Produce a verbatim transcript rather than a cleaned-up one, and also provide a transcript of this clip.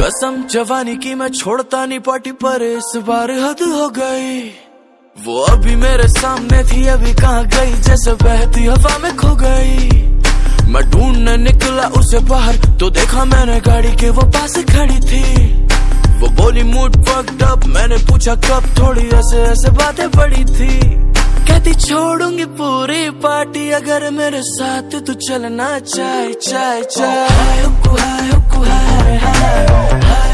कसम जवानी की मैं छोड़ता नहीं पार्टी, पर इस बार हद हो गई। वो अभी मेरे सामने थी, अभी कहाँ गई, जैसे बहती हवा में खो गई। मैं ढूंढने निकला उसे बाहर, तो देखा मैंने गाड़ी के वो पास खड़ी थी। वो बोली मूड फक्ड अप, मैंने पूछा कब, थोड़ी ऐसे ऐसे बातें पड़ी थी। कहती छोड़ूंगी पूरी पार्टी अगर मेरे साथ तू चलना चाहे चाहे चाहे। हाय हुक्कू हाय हुक्कू हाय हाय हाय।